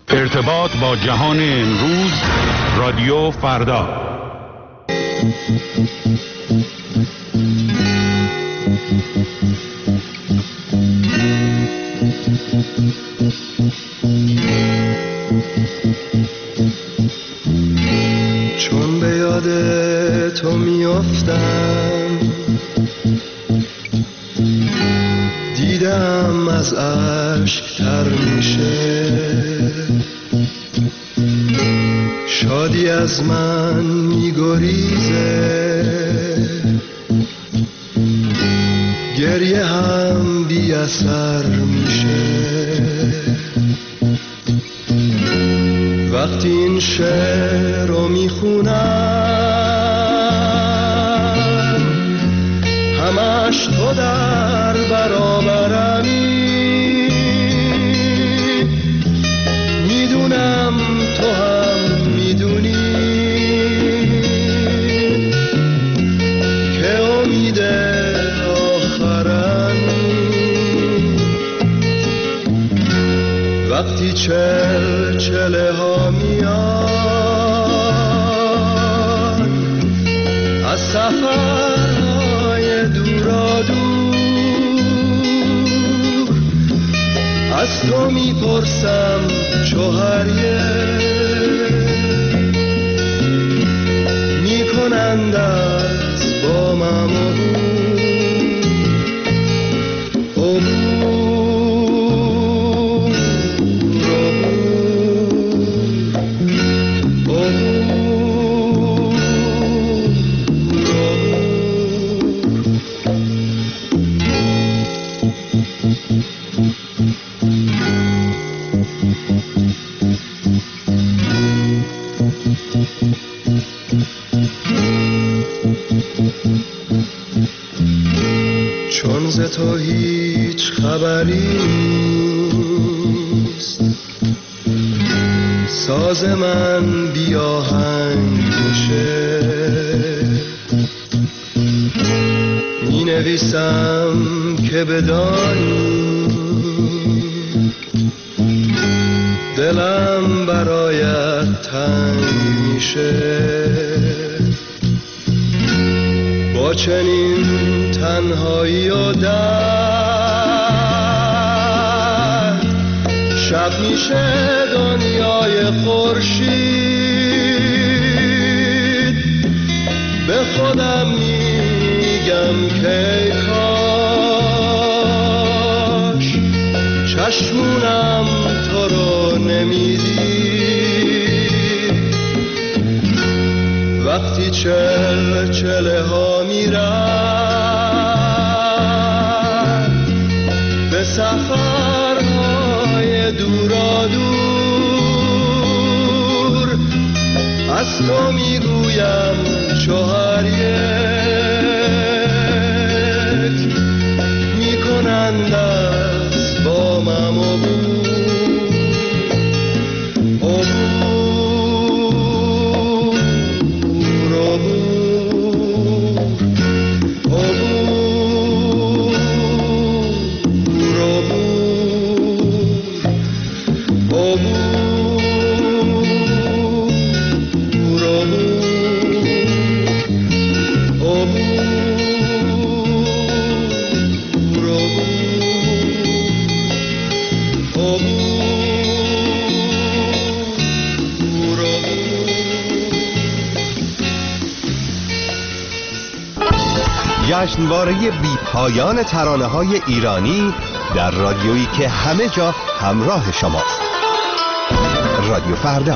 ارتباط با جهان امروز، رادیو فردا. چون به یاد تو میافتم، دیدم از اشک تر میشه، شادی از من میگریزه، گریه هم بی اثر میشه. وقتی این شعر رو میخونم، همش تو در برابرمی، میدونم تو هم میدونی که امید آخرمی. وقتی چله ها میان از سفرهای دورا دور، از تو میپرسم چوهریه، میکنند از با من چون ز تو هیچ خبری نیست، ساز من بی آهنگ میشه، می نویسم که بدانی دلم برایت تنگ میشه. با چنین تنهایی و درد، شب میشه دنیای خورشید. به خودم میگم که ای کاش چشمونم تو رو نمیدید. وقتی چله ها میرن به سفرهای دورا دور، از تو میگویم چوهر یک، میکنند از بامم جشنواره بی پایان ترانه‌های ایرانی در رادیویی که همه جا همراه شماست. رادیو فردا.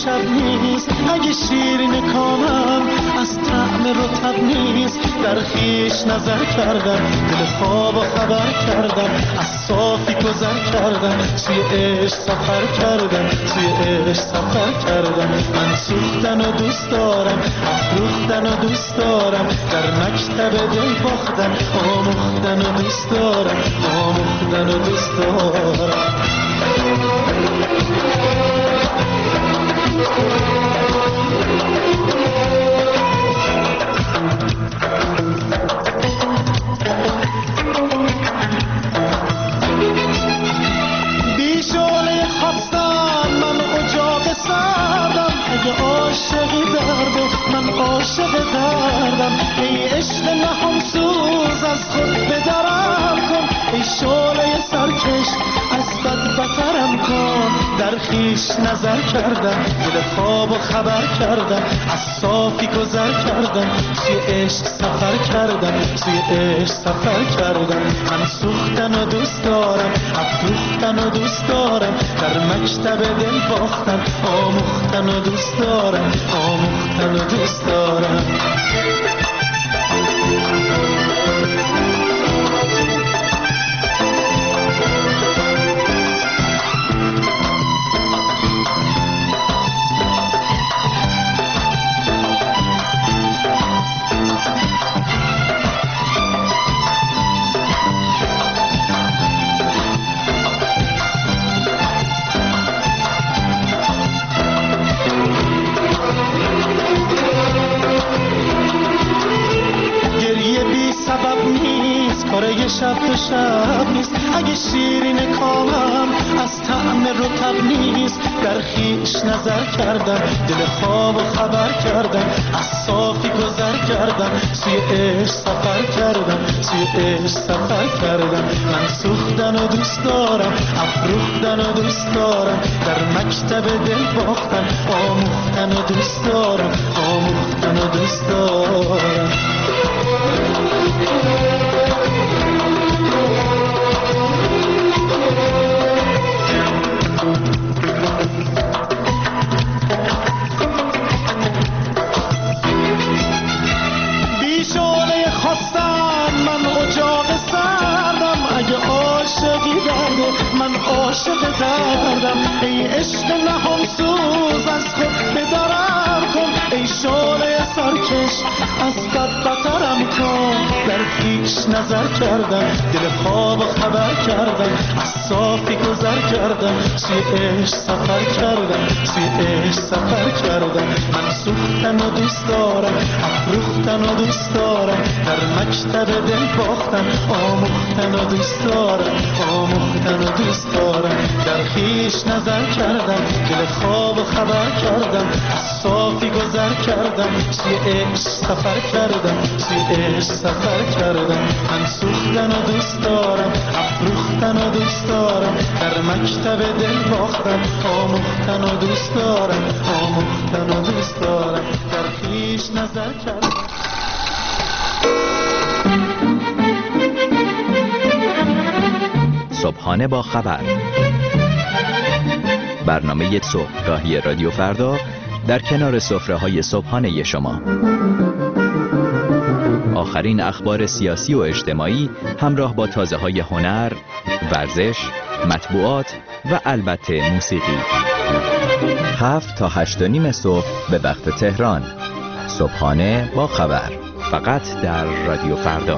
شب نیست، اگه شیرین کامم از طعم رطب نیست. در خویش نظر کردم، دل خواب و خبر کردم، از صافی گذر کردم، سوی عشق سفر کردم، سوی عشق سفر کردم. من سوختن و دوست دارم، افروختن و دوست دارم، در مکتب دل باختن، آموختن و دوست دارم، آموختن و دوست دارم. بیشونه خواستم من اجاق سردم، اگه عاشقی درد و من عاشق دردم. ای عشق نهان سوز از خود بدرم کن، ای شعله سرکش از بد بترم کن. در خویش نظر کردم، دل خواب و خبر کردم، از صافی گذر کردم، سوی عشق سفر کردم، سوی عشق سفر کردم. من سوختن و دوست دارم، افروختن و دوست دارم، در مکتب دل باختن، آموختن و دوست دارم، آموختن و دوست دارم. کاره شب تو شب نیست، اگه شیرین کامم از طعم رطب نیست. در خویش نظر کردم، دل خواب و خبر کردم، از صافی گذر کردم، سوی عشق سفر کردم، سوی عشق سفر کردم. من سوختن و دوست دارم، افروختن و دوست دارم، در مکتب دل باختن، آموختن و دوست دارم، آموختن و دوست دارم. بیشونه خواستم من اجاق سردم، اگه عاشقی درد من عاشق دردم. ای عشق نهان سوز از خود بدرم کن، ای شعله سرکش از بد بترم کن. در خویش نظر کردم، دل خواب و خبر کردم، از صافی گذر کردم، سوی عشق سفر کردم، سوی عشق سفر کردم. من سوختن و دوست دارم، افروختن و دوست دارم، در مکتب دل باختن، آموختن و دوست دارم، آموختن و دوست دارم. در خویش نظر کردم، دل خواب و خبر کردم، از صافی گذر کردم، سوی عشق سفر کردم، سوی عشق سفر کردم. من سوختن و دوست دارم، افروختن و دوست دارم، در مکتب دل باختن، آموختن و دوست دارم، آموختن و دوست دارم. در خویش نظر کردم. صبحانه با خبر، برنامه صبحگاهی رادیو فردا در کنار سفره‌های صبحانه شما. آخرین اخبار سیاسی و اجتماعی همراه با تازه‌های هنر، ورزش، مطبوعات و البته موسیقی. 7 تا 8:30 صبح به وقت تهران. صبحانه با خبر، فقط در رادیو فردا.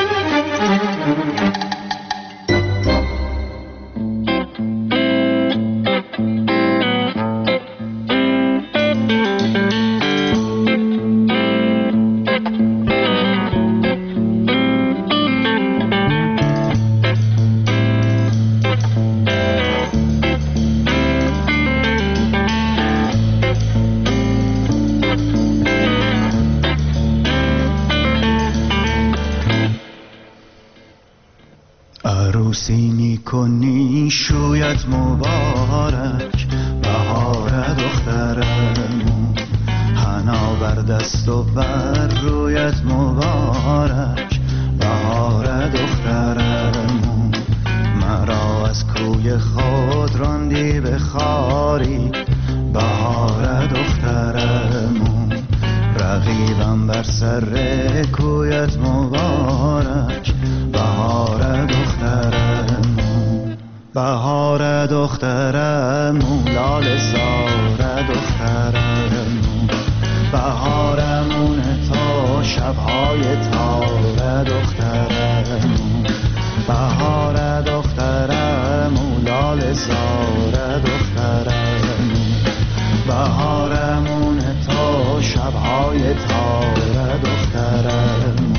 عروسی میکنی شویت مبارک، بهار دخترمون، حنا بر دست و بر رویت مبارک، بهار دخترمون. مرا از کوی خود راندی به خاری، بهار دخترمون، رقیبم بر سر کویت مبارک. بهار دخترمون، بهار دخترمون، لاله زار دخترمون، بهارمون تا شبهای تار دخترمون، بهار دخترمون، لاله زار دخترمون، بهارمون تا شبهای تار دخترمون.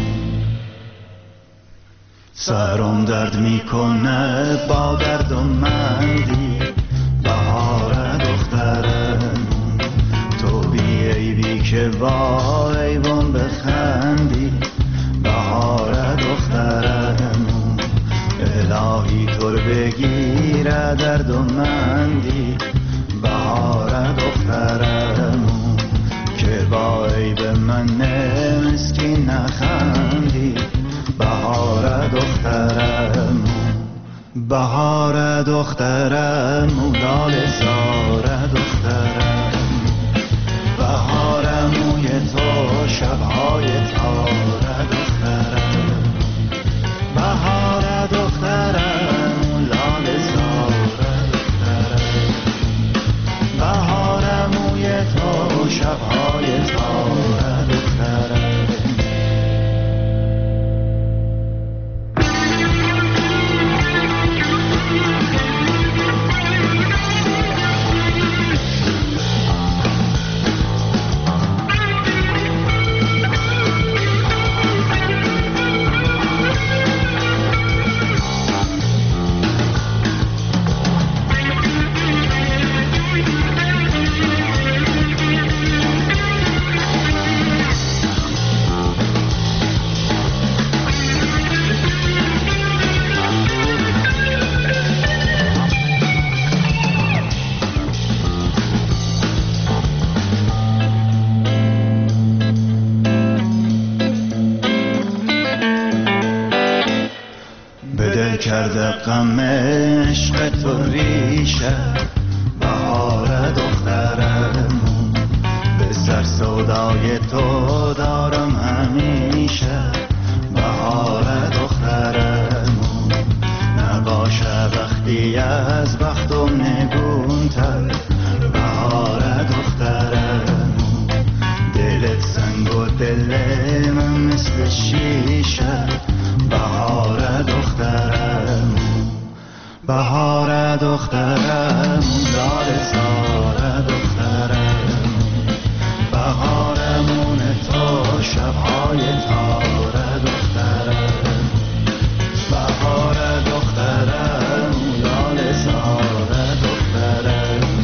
سرم درد میکنه با درد و مندی، بهار دخترمون، تو بی عیبی که با ایوان بخندی، بهار دخترمون، الهی تو رو بگیره درد و مندی، بهار دخترمون، که با عیب من مسکین نخندی، بهار دخترمون، بهار دخترمون، لاله زار دخترمون، بهارموی تو شبهای تار دخترمون، بهار دخترمون، لاله زار دخترمون، بهارموی تو شبهای تار دخترمون. کرده غم عشق تو ریشه، بهار دخترمون، به سر سودای تو دارم همیشه، بهار دخترمون، نباشه وقتی از بختم نگونتر، بهار دخترمون، دلت سنگ و دل من مثل شیشه، بهار دخترمون، بهار دخترمون، لاله زار دخترمون، بهارمون تا شبهای تار دخترمون، بهار دخترمون، لاله زار دخترمون.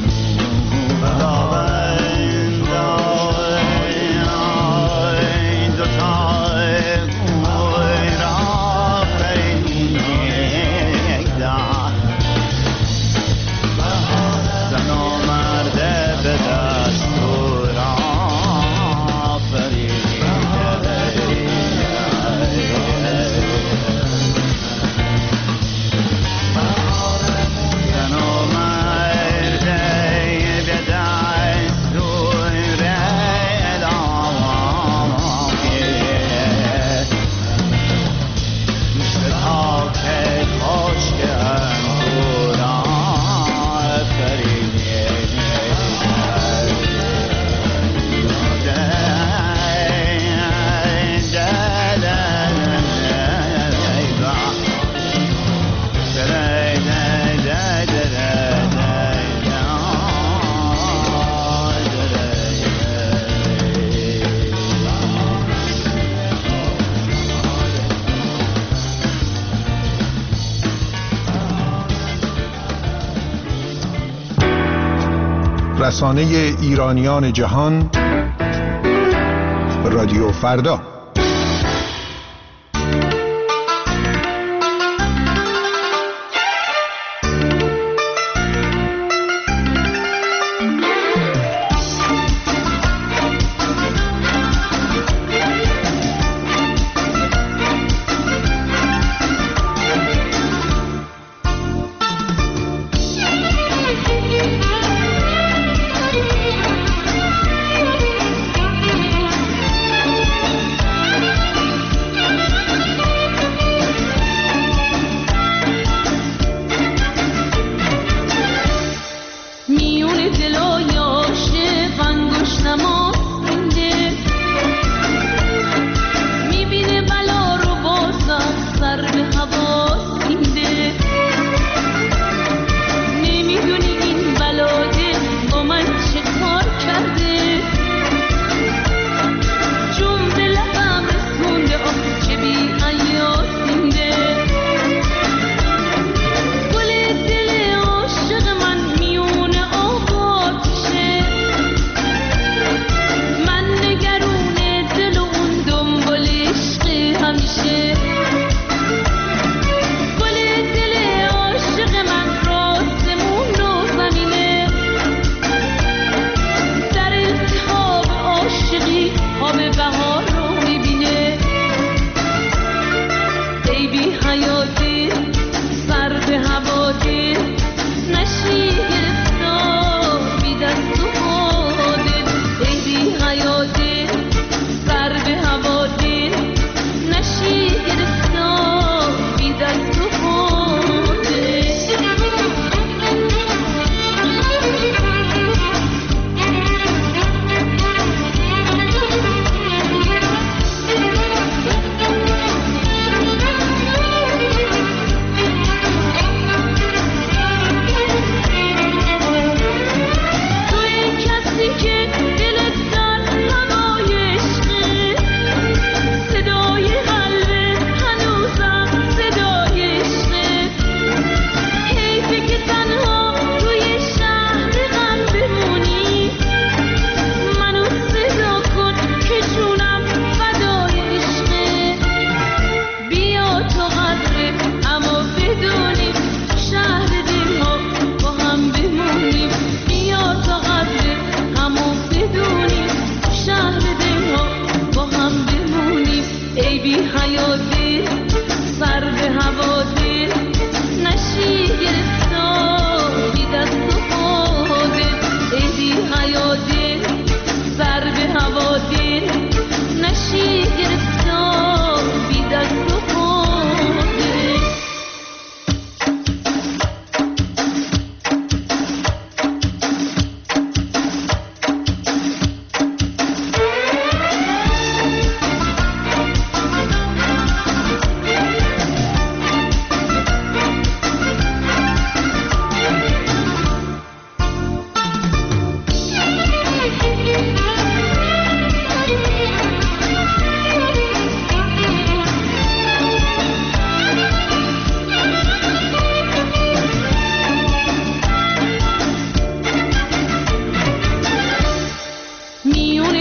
رسانه ایرانیان جهان، رادیو فردا.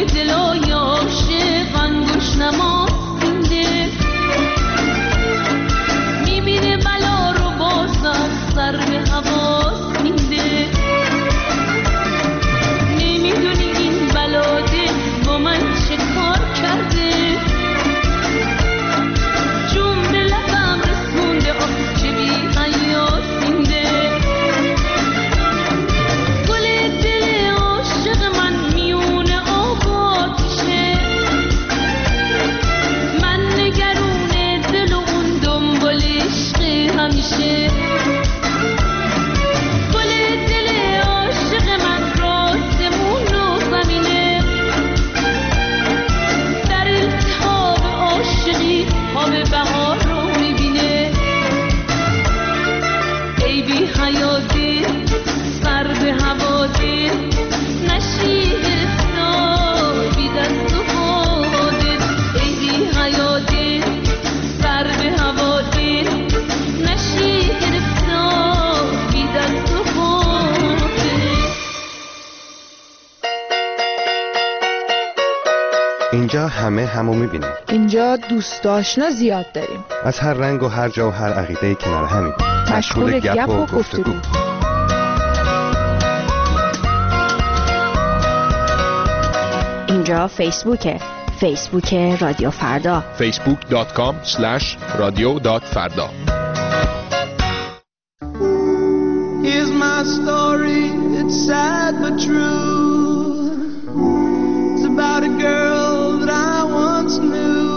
دلای عاشق انگوش نما سینده میبینه بلا رو بازم سر به هوا سینده نمیدونی این بلاده با من چه کار کرده جون به لبم رسونده آخ چه بی حیا سینده گل دل عاشق من میون آب آتیشه من نگرون دل و اون دنبال عشق همیشه گل دل عاشق من راستمون و زمینه در التهاب عاشقی خواب بهار رو میبینه ای بی حیا دل سر به هوا دل نشی گرفتار بی دست و پا دل ای بی حیا دل سر به هوا دل نشی گرفتار بی دست و پا دل. اینجا همه همو میبینیم. اینجا دوست آشنا زیاد داریم. از هر رنگ و هر جا و هر عقیده کنار همین. مشغول گپ و گفتگو. اینجا فیسبوکه. فیسبوک رادیو فردا. facebook.com/radio.farda. Here's my story, it's sad but true. It's about a girl that I once knew.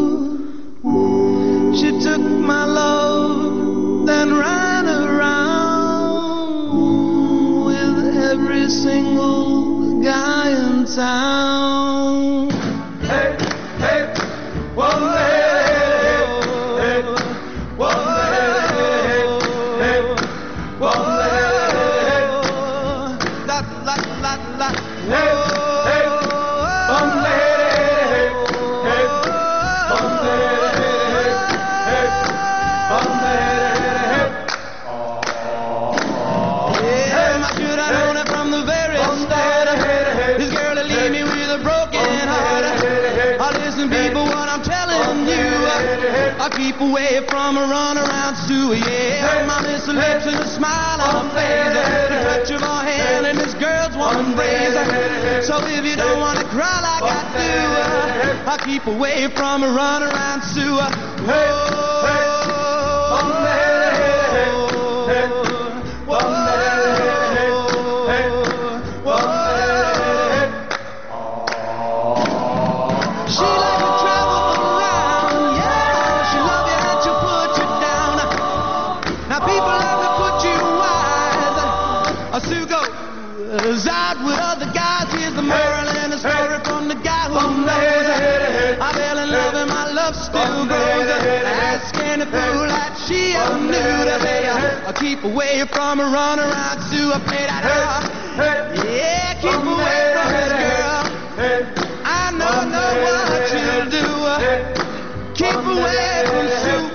She took my love, then ran around with every single guy in town. Hey, hey, one day, hey, one day, hey, one day, la la la la, hey, hey, one day, hey, one day, hey, one day. Yeah, should I known it from the very start? This girl will leave me with a broken heart. Listen, people, what I'm telling you, I keep away from a runaround Sue. Yeah, my miss her lips and a smile on her face, the touch of her hand and this girl's one phrase. So if you don't want to cry like I do, I keep away from a runaround Sue. She like to travel around, yeah. She love you and she'll put you down. Now people love to put you wise. Sue goes out with other guys. Here's the moral and the story from the guy who knows. I fell in love and my love still grows. Ask any fool that she ever knew to say, I'll keep away from a runaround Sue. I play that yeah, keep away from this girl. I know what you'll do. Keep away from Sue.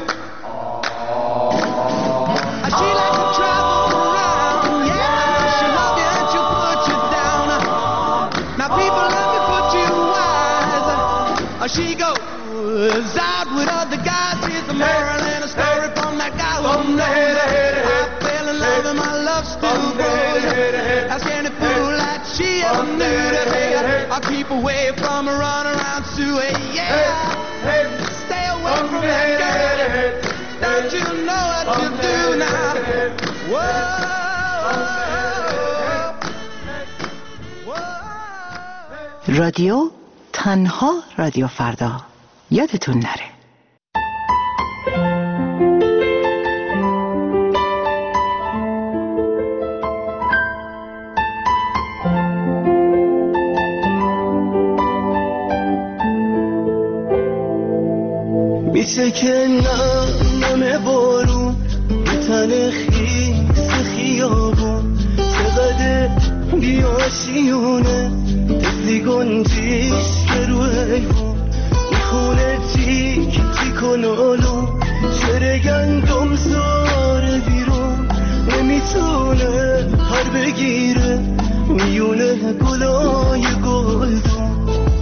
She like to travel around, yeah. She love you and she'll put you down. Now people love to put you wise. She goes out with other guys. Here's the moral and a story from that guy who knows. I fell in love and my love still grows. Ask any fool that she ever knew to say, I'll keep away from a runaround Sue. Yeah, stay away from that girl. Don't you know what you do now? Whoa. رادیو تنها رادیو فردا. یادتون نره. میتکه نم بارون به تن خیس خیابون چقدر بیاشیونه تفلی گنجیش که رو حیوان میخونه تیک تیک و نالو چره گندم زاره بیرون نمیتونه پر بگیره میونه گلای گلدون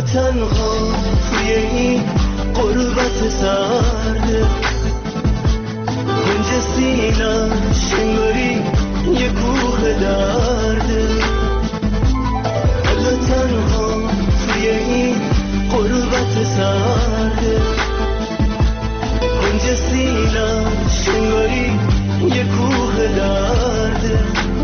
تنها توی این غربت سرده کنج سینم شنگاری یه کوه درده حالا تنها توی این غربت سرده کنج سینم شنگاری یه کوه درده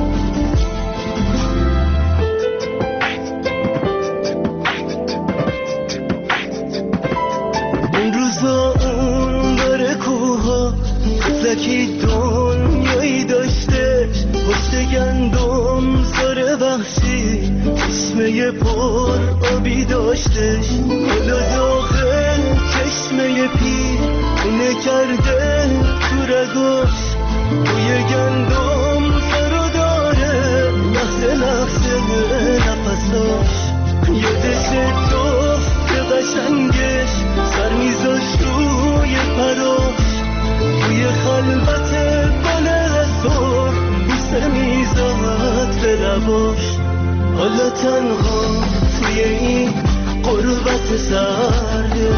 این روزا اون داره کوها زکی دنیایی داشته پشت گندم سر وحشی چشمه پر آبی داشتش حالا داخل چشمه پیر اونه کرده تو رگاش توی گندم سر داره لحظه لحظه نفساش یادش دفت قشنگش سر میذاش روی پراش توی خلوت بالا صبح بوسه میزد به لباش حالا تنها توی این غربت سرده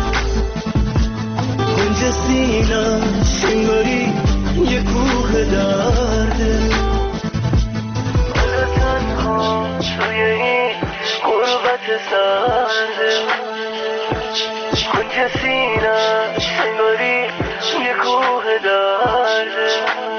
کنج سینم شنگاری یه کوه درده حالا تنها توی این غربت سرده کنج سینم شنگاری یه کوه درده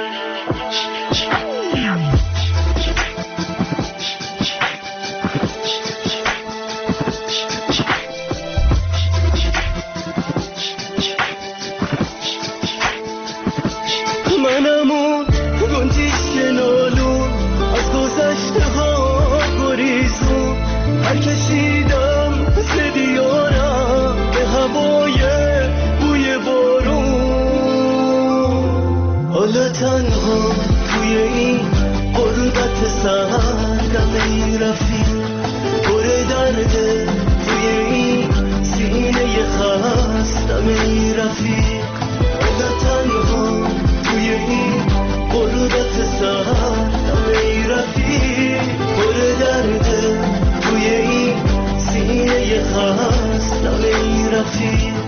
منمون گنجیش که نالون از گذشته ها گریزون هر کشیدم ز دیارم به هوای بوی بارون حالا تنها توی این غربت سردم ای رفیق پر درده توی این سینه خستم ای رفیق حالا تنها توی این غربت سردم ای رفیق پر درده توی این سینه خستم ای رفیق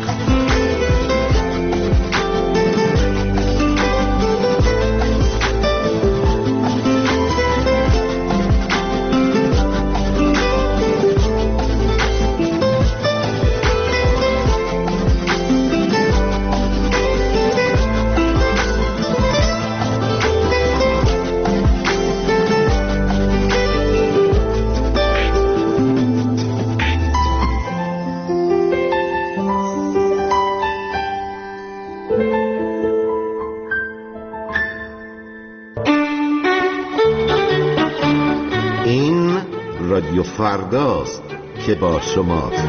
رادیو فرداست که با شماست.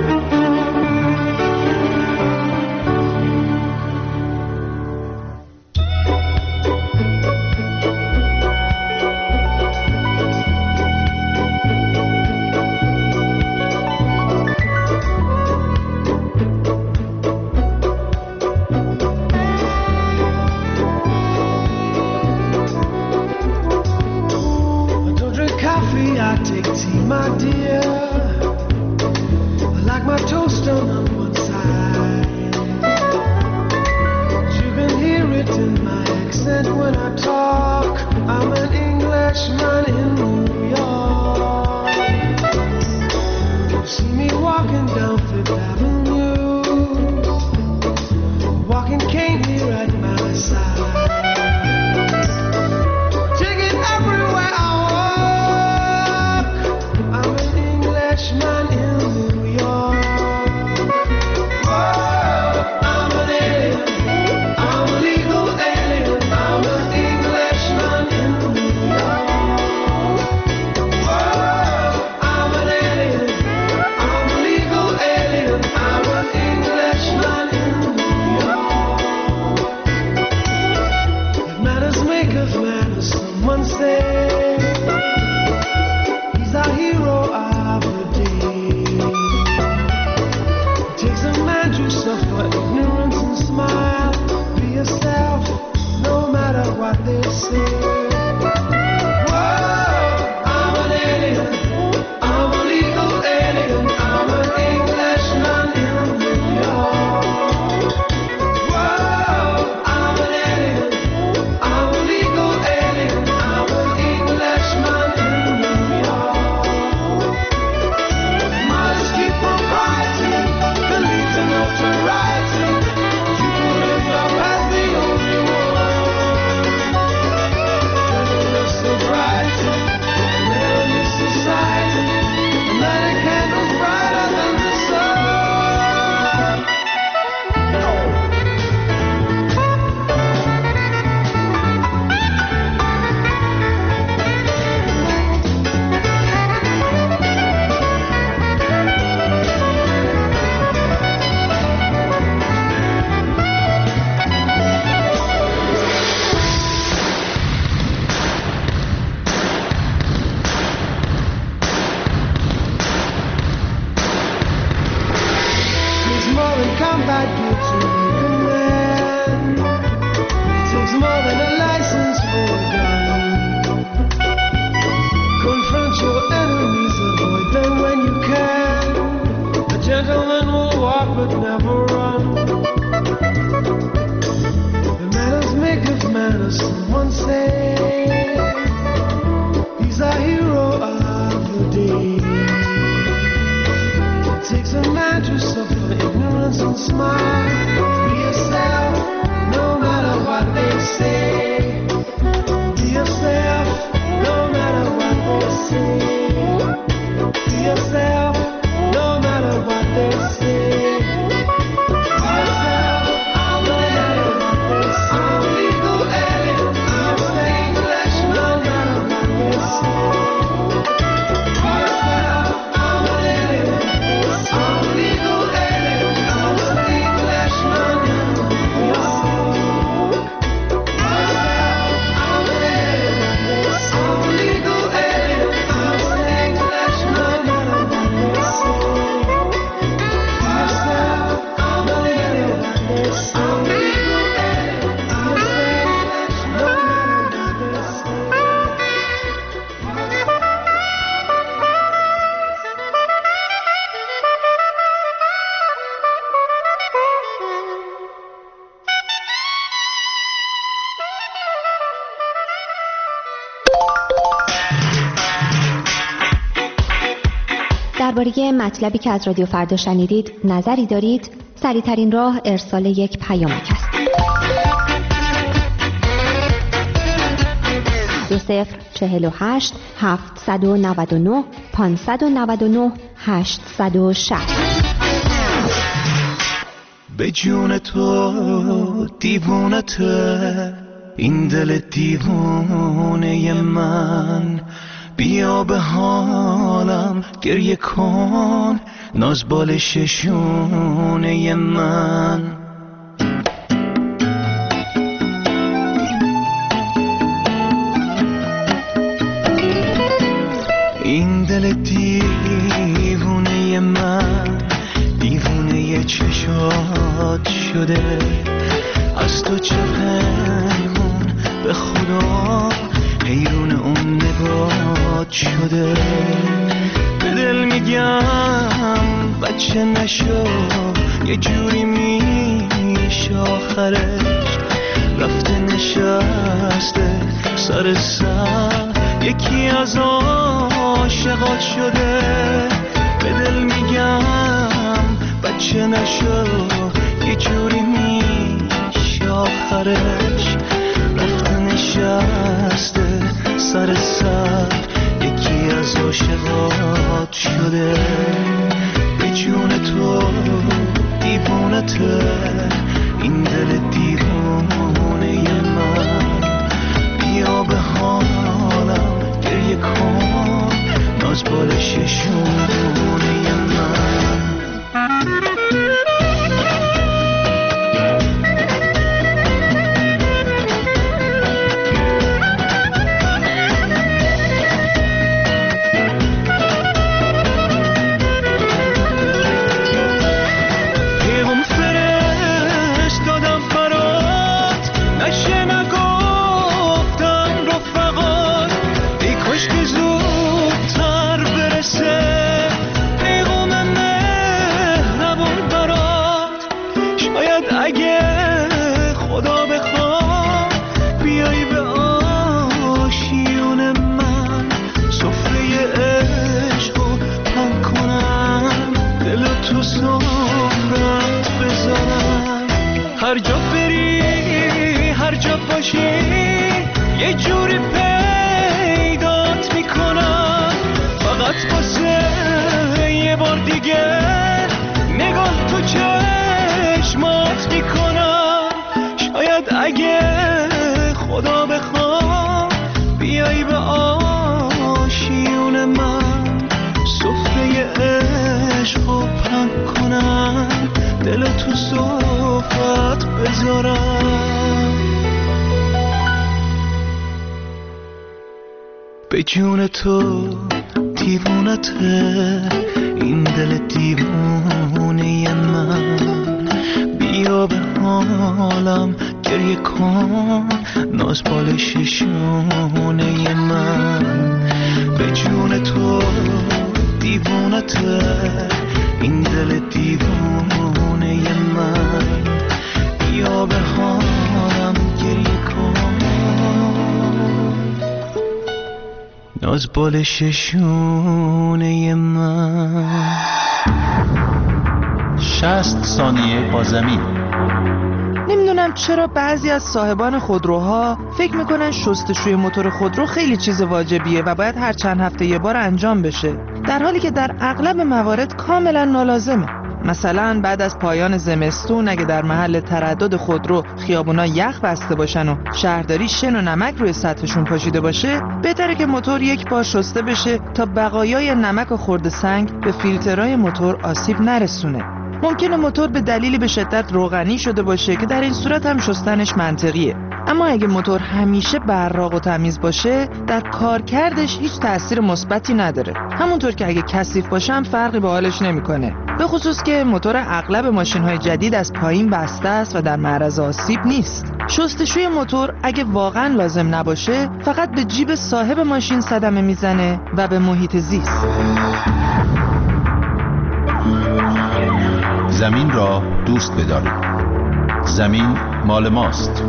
combat gear to make a man. It takes more than a license for a gun. Confront your enemies, avoid them when you can. A gentleman will walk but never run. The manners make of manners, someone say. He's a hero of the day. It takes a man to suffer ignorance and smile. Be yourself, no matter what they say. Be yourself, no matter what they say. Be yourself, no matter what they say. Be yourself, no matter what they say. I'm legal alien, I'm English, no matter what they say. Be yourself, I'm an alien, I'm legal alien, I'm English, no matter what they say. Be yourself, I'm an alien, I'm legal alien, I'm English, no matter what they say. Be yourself, I'm an alien, I'm legal alien, I'm English, no matter what they say. درباره مطلبی که از رادیو فردا شنیدید نظری دارید؟ سریع‌ترین راه ارسال یک پیامک است. 2048 799 599 860. به جون تو دیوونته این دل دیوونه من، بیا به حالم گریه کن ناز بالش شونه من. این دل دیوونه من، دیوونه چشات شده، از تو چه پنهون به خدا حیرون اون نگات شده. به دل میگم بچه نشو، یه جوری میشه آخرش، رفته نشسته سر یکی از عاشقات شده. به دل میگم بچه نشو، یه جوری میشه آخرش، رفته نشسته سر یکی از عاشقات شده. به جون تو دیوونته این دل دیوونه من، بیا به حالم گریه کن ناز بالش شونه من. هر جا بری هر جا باشی یه جوری پیدات میکنم، فقط واسه یه بار دیگه نگاه تو چشمات میکنم. شاید اگه خدا بخواد بیایی به آشیون من، سفره عشقو پهن کنم، دل تو صفت بذارم. به جون تو دیوونته این دل دیوونه من، حالم گریه کن ناز بالش شونه من به جون تو دیوونته این دل دیوونه من بیا به حالم گریه کن ناز بالش شونه من 60 ثانیه با زمین. نمیدونم چرا بعضی از صاحبان خودروها فکر میکنن شستشوی موتور خودرو خیلی چیز واجبیه و باید هر چند هفته یه بار انجام بشه، در حالی که در اغلب موارد کاملا نالازمه. مثلا بعد از پایان زمستون اگه در محل تردد خودرو خیابونا یخ بسته باشن و شهرداری شن و نمک روی سطحشون پاشیده باشه، بهتره که موتور یک بار شسته بشه تا بقایای نمک و خرد سنگ به فیلترهای موتور آسیب نرسونه. ممکنه موتور به دلیلی به شدت روغنی شده باشه که در این صورت هم شستنش منطقیه، اما اگه موتور همیشه براق و تمیز باشه در کارکردش هیچ تأثیر مثبتی نداره، همونطور که اگه کثیف باشه هم فرقی به حالش نمیکنه، به خصوص که موتور اغلب ماشین‌های جدید از پایین بسته است و در معرض آسیب نیست. شستشوی موتور اگه واقعا لازم نباشه فقط به جیب صاحب ماشین صدمه میزنه و به محیط زیست. زمین را دوست بدارید. زمین مال ماست.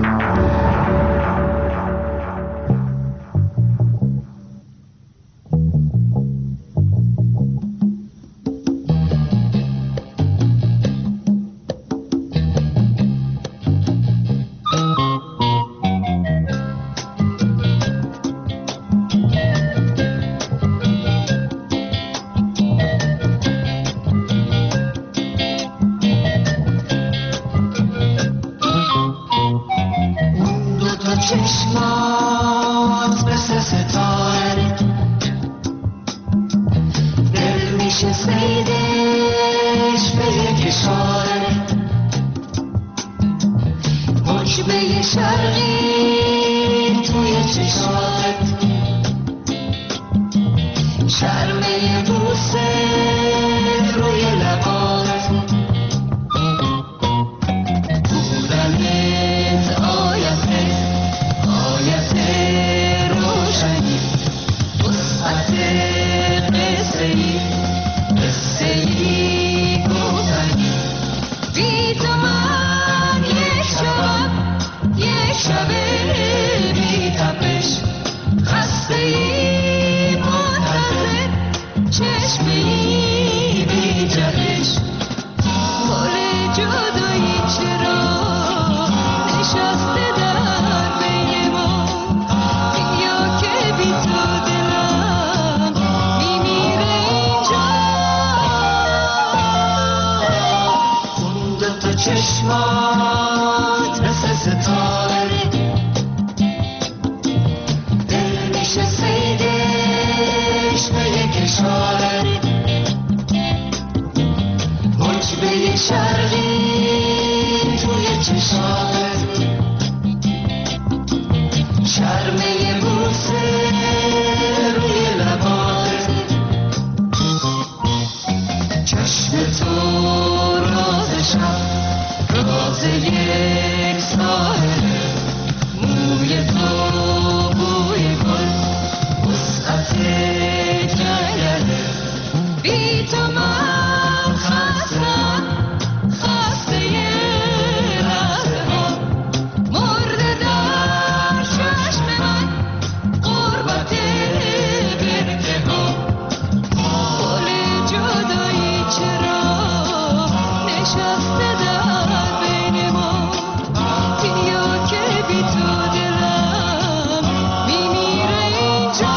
چشمات مثل ستاره دل میشه سیدش به یک اشاره حجبه شرقی توی چشمات شرمه بوسه روی لبات بودنت آیت روشنی وسعت قصه‌ای گفتنی بی تو من یک شب بی تپش خسته‌ای منتظر چشمه‌ای بی جهش گل جدایی چرا نشسته در بین ما بیا که بی تو دلم میمیره اینجا اون دوتا چشمات مثل ستاره دل میشه سیدش به یک اشاره حجبه شرقی توی چشمات شرمه بوسه روی لبات چشم تو راز شب راز یک ساحل موی تو بوی گل وسعت جنگله بی تو من خستم خسته لحظه ها مرده در چشم من غربت گرده ها گل جدایی چرا نشسته در بین ما بیا که بی تو دلم میمیره اینجا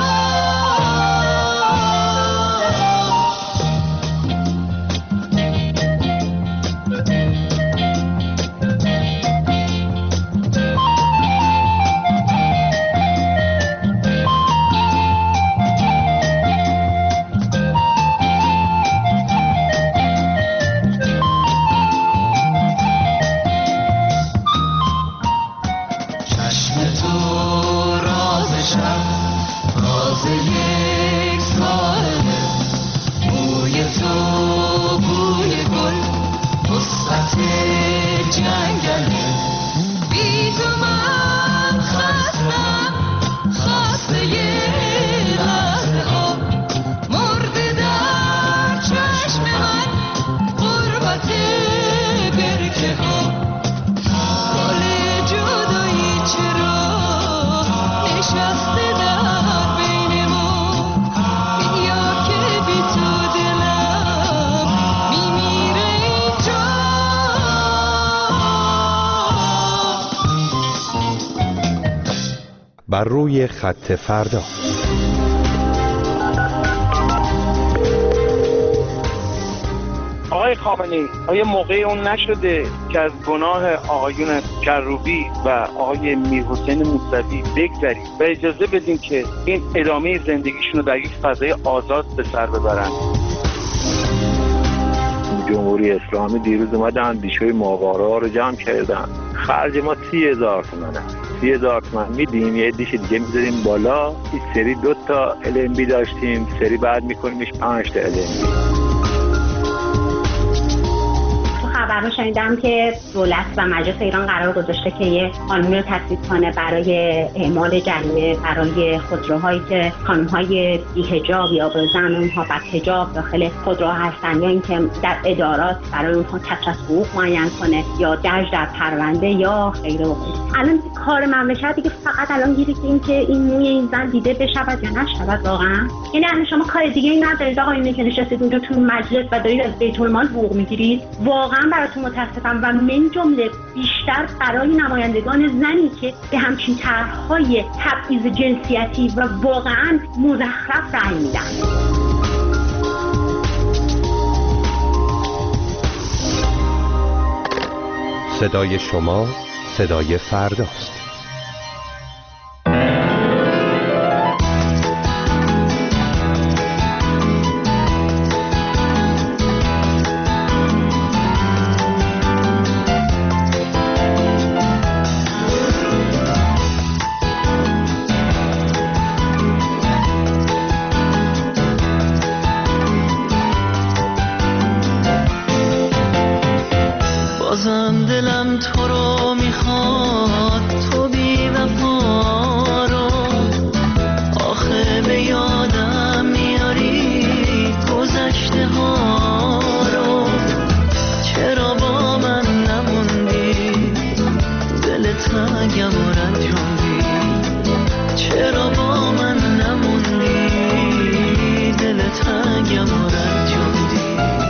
بر روی خط فردا. آقای خامنه‌ای، آیا موقع اون نشده که از گناه آقایون کروبی و آقای میرحسین موسوی بگذریم و اجازه بدیم که این ادامه زندگیشون رو در یک فضای آزاد به سر ببرن؟ جمهوری اسلامی دیروز اومدن اندیشه‌های ماهواره‌ها رو جمع کردن. خرج ما 30,000 تومانه. 30,000 تومان میدیم، یه دیش دیگه میذاریم بالا. این سری 2 تا LMB داشتیم، سری بعد میکنیمش 5 تا LMB. خبر شنیدم که دولت و مجلس ایران قرار گذاشته که یه قانون رو تصویب کنه برای اعمال جریمه برای خودروهایی که خانم‌های بی‌حجاب یا به زعم اونها بدحجاب داخل خودروها هستن، یا اینکه در ادارات برای اونها کسر از حقوق معین کنه یا درج در پرونده یا غیره و غیره. الان کار مملکت دیگه فقط الان گیره که این که این موی این زن دیده بشود یا نشود واقعا. یعنی الان شما کار دیگه ای ندارید آقا، اینه که نشستید اونجا تو مجلس و دارید از بیت المال حقوق میگیرید. واقعا براتون متاسفم و من جمله بیشتر برای نمایندگان زنی که به همچین طرح‌های تبعیض جنسیتی و واقعا مزخرف رأی میدن. صدای شما صدای فرداست. بازم دلم تو رو میخواد، تو بی وفا رو آخه به یادم میاری گذشته ها رو. چرا با من نموندی دل تنگم و رنجوندی؟ چرا با من نموندی دل تنگم و رنجوندی؟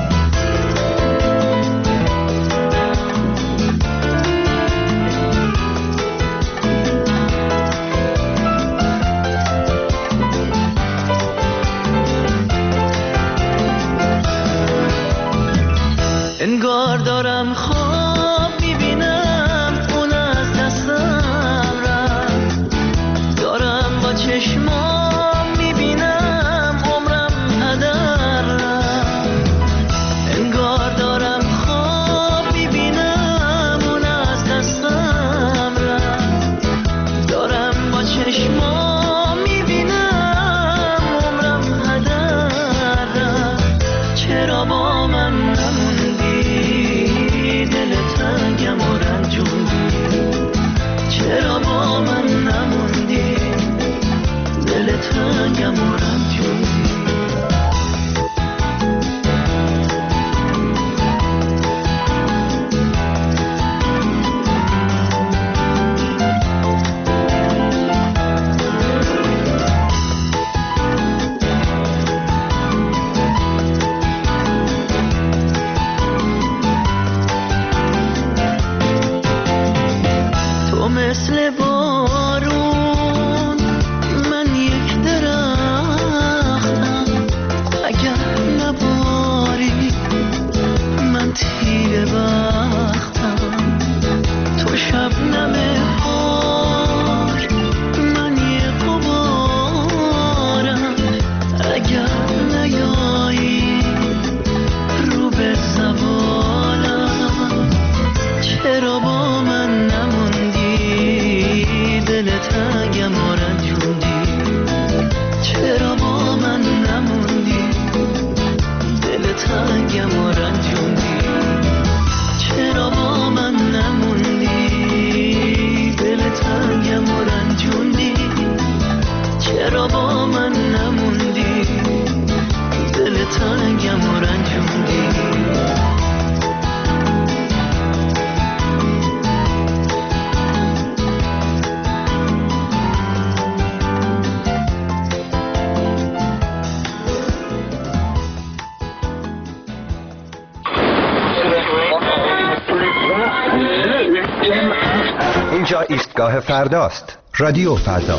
انگار دارم خواب میبینم اون از دستم رفت، دارم با چشمام میبینم عمرم هدر رفت. انگار دارم خواب میبینم اون از دستم رفت، دارم با چشمام میبینم عمرم هدر رفت. چرا با من نموندی دل تنگم و رنجوندی؟ چرا با من نموندی دل تنگم و رنجوندی؟ مثل بارون من یک درختم، اگر نباری من تیر بختم. تو شبنم بار من یه غبارم، اگر نیایی رو به زوالم. چرا با من نموندی دل تنگم و رنجوندی؟ چرا با من نموندی دل تنگم و رنجوندی؟ چرا با من نموندی دل تنگم و رنجوندی؟ چرا با من نموندی دل تنگم و رنجوندی؟ اینجا ایستگاه فرداست. رادیو فردا.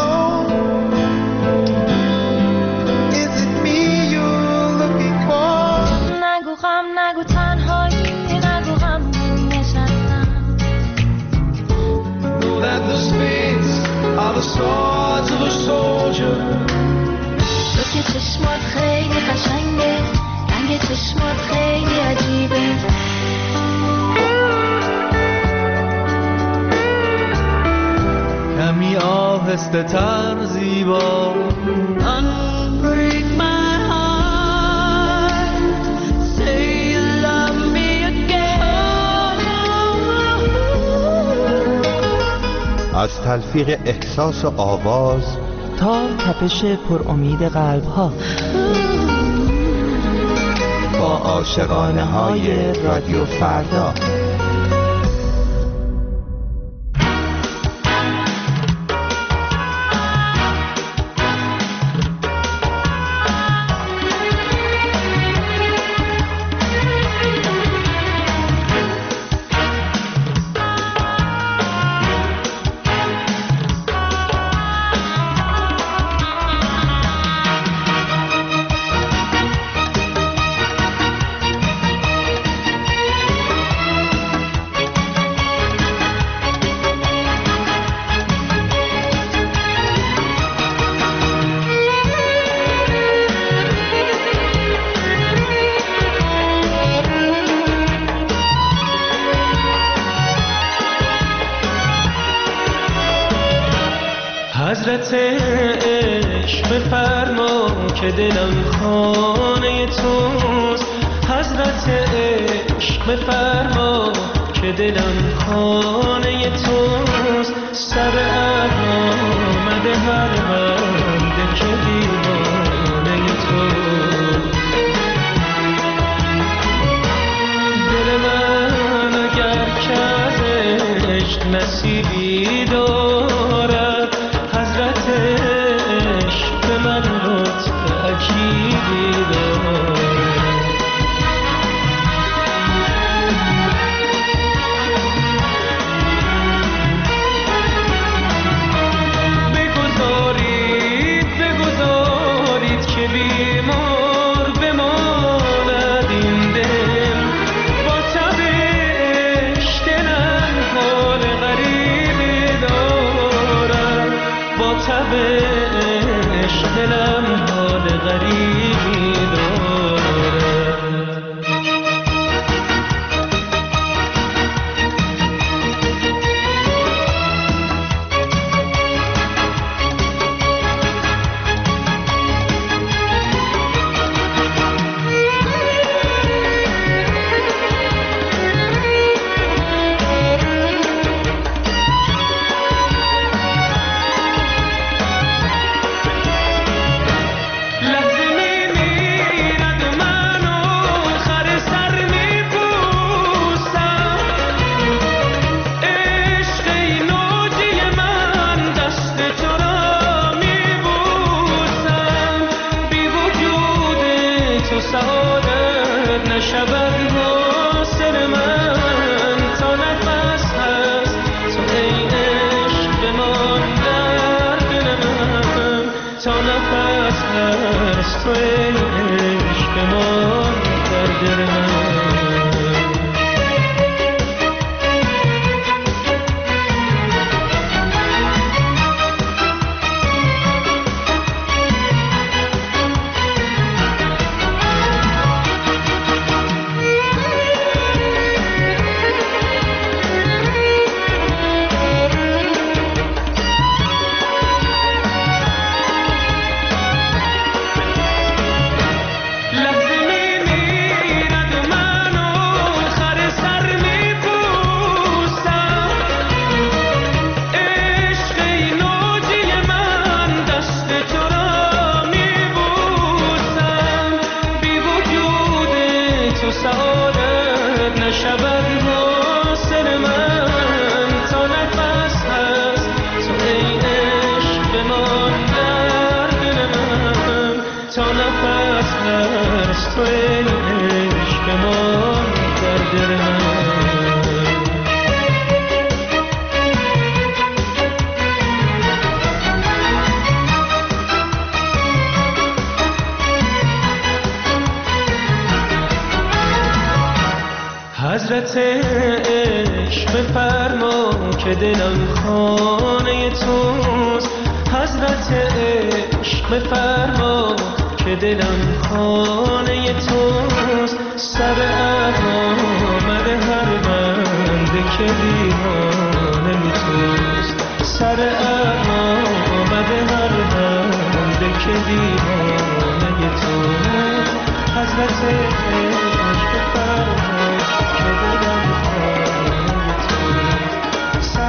نگو غم نگو تنهایی نگو غم نشستم. Know that the spades are the swords of a soldier. تو که چشمات خیلی قشنگه، رنگ چشمات خیلی عجیبه. کمی آهسته تر زیبا. Unbreak my heart. Say you love me again. از تلفیق احساس و آواز تا تپش پر امید قلب ها، با عاشقانه های رادیو فردا. حضرت عشق بفرما که دلم خانه توست. حضرت عشق بفرما که دلم خانه توست. سر آمده هر بنده که دیوانه توست. دل من اگر که از عشق نصیبی دارد، حضرت عشق به من لطف عجیبی دارد. بگذارید که بیمار بماند این دل. با تبش دلم حال غریبی دارد. با تبش دلم حال غریبی دارد. حضرت عشق بفرما که دلم خانه توست. حضرت عشق بفرما که دلم خانه توست. سر آمد هر بنده که دیوانه توست. سر آمد هر بنده که دیوانه توست. حضرت عشق بفرما که دلم خانه توست. سر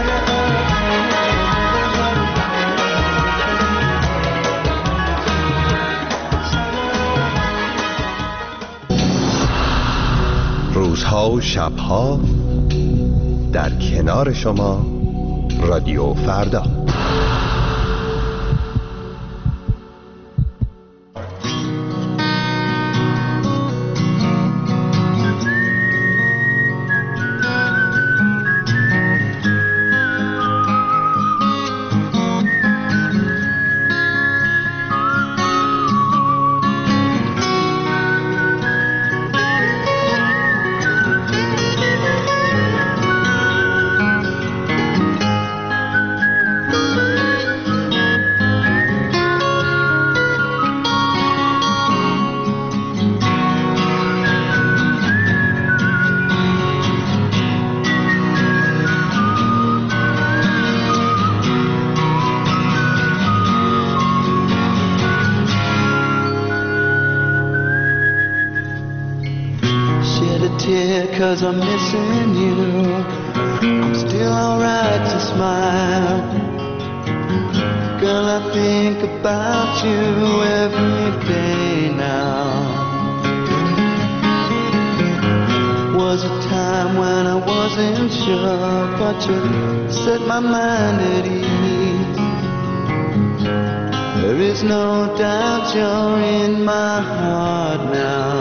روزها و شبها در کنار شما رادیو فردا. Cause I'm missing you. I'm still alright to smile. Girl, I think about you every day now. Was a time when I wasn't sure, but you set my mind at ease. There is no doubt you're in my heart now.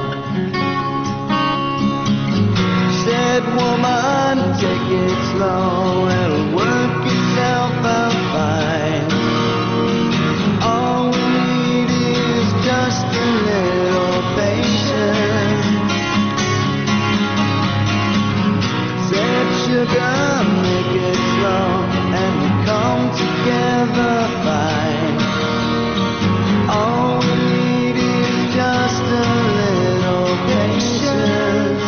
Said, woman, take it slow, it'll work itself out fine. All we need is just a little patience. Said, sugar, make it slow, and we come together fine. All we need is just a little patience.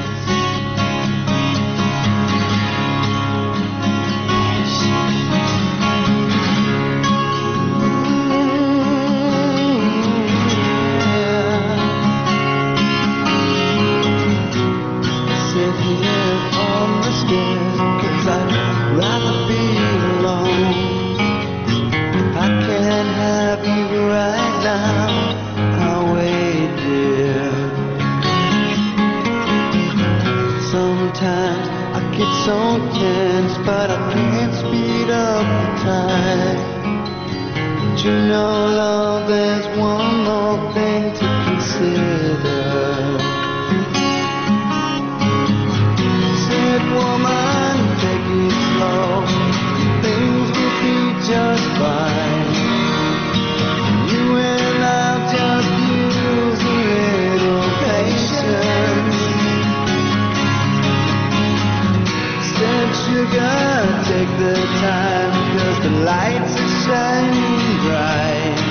Sometimes I get so tense, but I can't speed up the time. But you know, love, there's one more thing to consider. Said, woman, take it slow, things will be just fine. You and I'll just use a little patience. Sugar, take the time, cause the lights are shining bright.